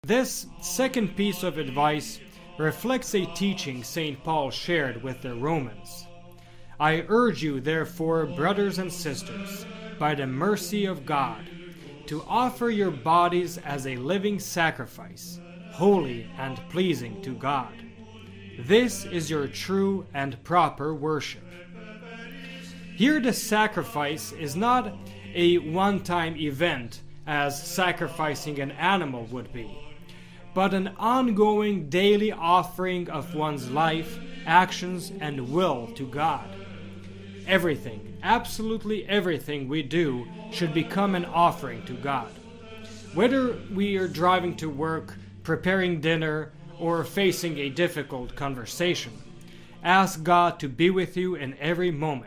This second piece of advice reflects a teaching St. Paul shared with the Romans. I urge you, therefore, brothers and sisters, by the mercy of God, to offer your bodies as a living sacrifice, holy and pleasing to God. This is your true and proper worship. Here the sacrifice is not a one-time event as sacrificing an animal would be, but an ongoing daily offering of one's life, actions, and will to God. Everything, absolutely everything we do should become an offering to God. Whether we are driving to work, preparing dinner, or facing a difficult conversation, ask God to be with you in every moment.